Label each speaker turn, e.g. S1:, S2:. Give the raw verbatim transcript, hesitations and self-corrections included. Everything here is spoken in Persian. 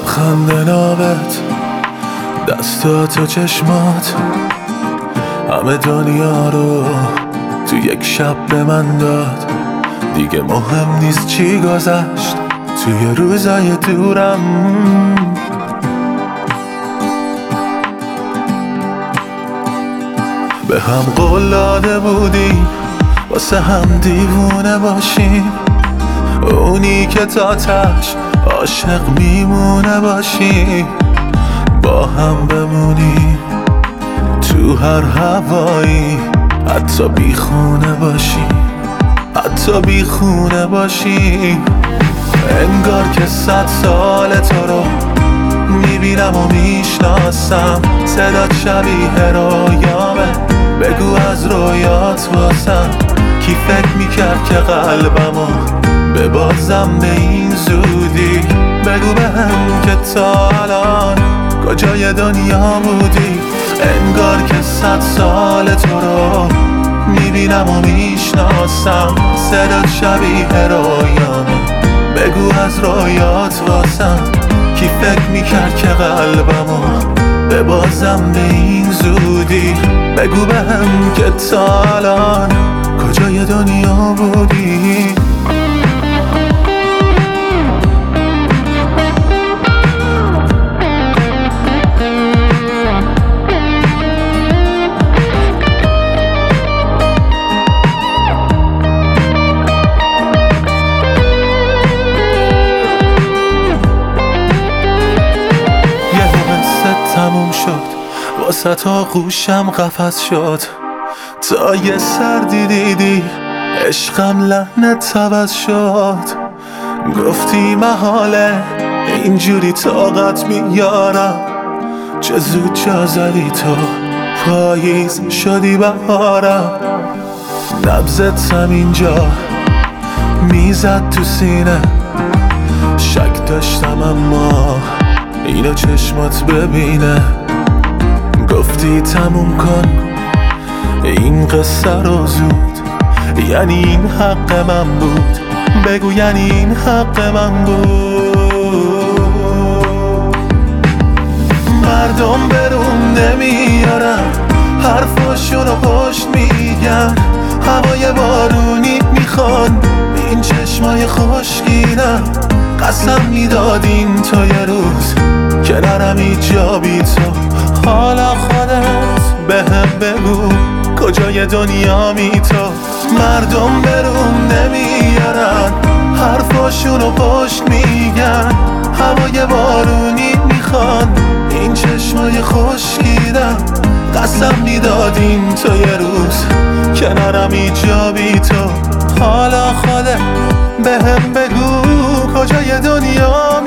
S1: لبخند نابت، دستات و چشمات، همه دنیا رو تو یک شب به من داد. دیگه مهم نیست چی گذشت توی روزای دورم. به هم قول داده بودیم واسه هم دیوونه باشیم، اونی که تا تاش عاشق میمونه باشیم، با هم بمونیم تو هر هوایی، حتی بی خونه باشیم، حتی بی خونه باشیم. انگار که صد سال تو رو میبینم و میشناسم، صدات شبیه رویامه، بگو از رویات واسم. کی فکر میکرد که قلبمو ببازم به این زودی؟ بگو بهم که تا الان کجای دنیا بودی؟ انگار که صد سال تو رو میبینم و میشناسم، صدات شبیه رویامه، بگو از رویات واسم. کی فکر میکرد که قلبمو ببازم به این زودی؟ بگو بهم که تا الان کجای دنیا بودی؟ تموم شد واسه تا گوشم قفس شد، تا یه سردی دیدی عشقم لحنت عوض شد. گفتی محاله اینجوری طاقت میارم، چه زود جا زدی تو، پاییز شدی بهارم. نبضت هم اینجا میزد تو سینه، شک داشتم اما اینو چشمات ببینه. گفتی تموم کن این قصه رو زود، یعنی این حق من بود، بگو یعنی این حق من بود. مردم برون نمیارن، حرفاشونو پشت میگن، هوای بارونی میخوان این چشمای خشکینم. قسم میدادین تو یه روز که نرم اینجا بی تو، حالا خودت بهم بگو کجای دنیا می تو؟ مردم برون نمیارن، حرفاشونو پشت میگن، هوای بارونی میخوان این چشمای خشکیدم. قسم میدادین تو یه روز که نرم اینجا بی تو، حالا خودت بهم بگو کجای دنیا